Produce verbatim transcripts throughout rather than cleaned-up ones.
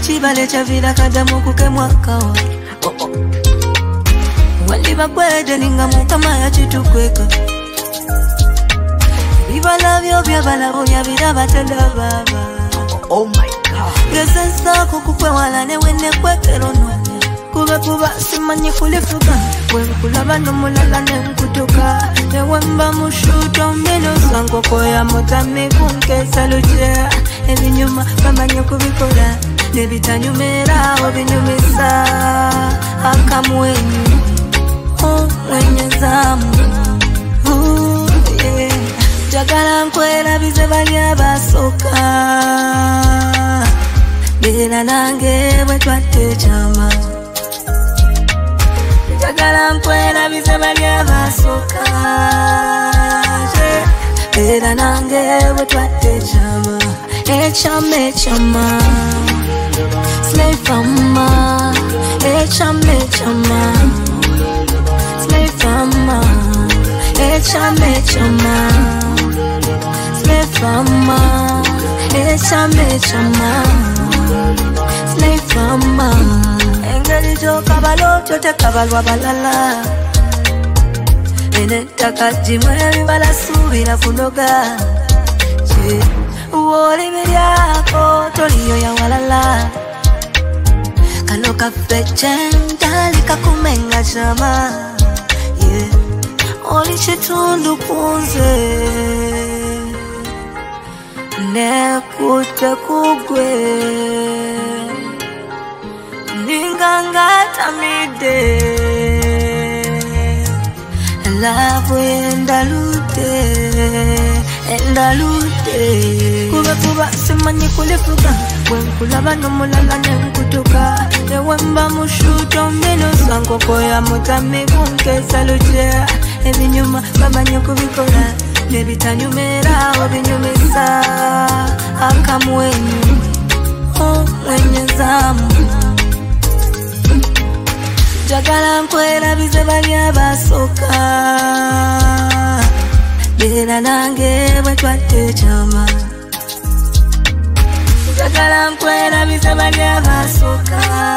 chibale cha vila kadamu kuke mwaka wa oh, oh. Waliba kwede ninga mukama ya chitukweka Viva la vyo vya balabo ya vila batenda baba Oh my God Gesesa kukukwe wala ne wene kweke rono Kube kuba simanyi kulifuka Wewe kulaba no mulala ne mkutuka Ewe mba mushuto mbino Sankoko ya motami kunke saluje Ebi nyuma bamanyi kubikola Nebitanyumera obinyumisa Akamwenyu Oh mwenye zamu Ooh yeah Jagala nkwela bize bali abasoka Bela nange bwetwate chama Jagala nkwela bize bali abasoka Bela nange bwetwate chama Echama echama Slave mama Echama echama Slave mama Echama echama Slave mama Echama echama Slave mama Engeli jo kabalo chote kabalwa balala Ene takajimwe bibala subira kunoga Che Uwoli miryako toliyo ya walala Kano kafeche ndali kakumenga chama Yeah Oli chitundu kunze Nekute kugwe Ningangata mide Lavu endalute Endalute Kuba kuba simanyi kulifuka Wenkulaba no mulala ne mkutuka Ewe mba mushuto mbino Sankoko ya mutami kunke saluje Ebi nyuma bamanyi kubikola Nebitanyumera obinyumisa Akamwenyu Oh mwenye zamu Jagala nkwela bize bali abasoka Bela nange bwetwate chama Jagala nkwela bize bali abasoka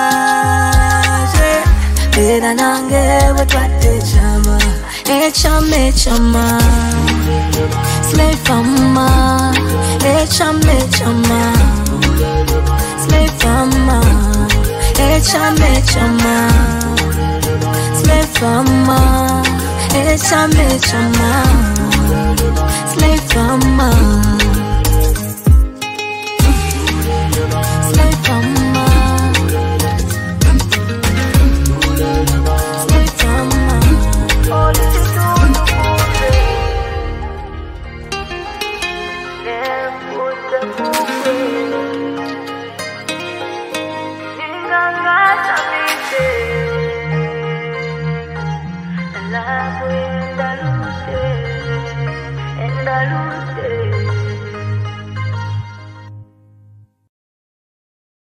Bela nange bwetwate chama Echama echama Slave mama Echama echama Slave mama Echama echama Slave mama Echama echama Slave mama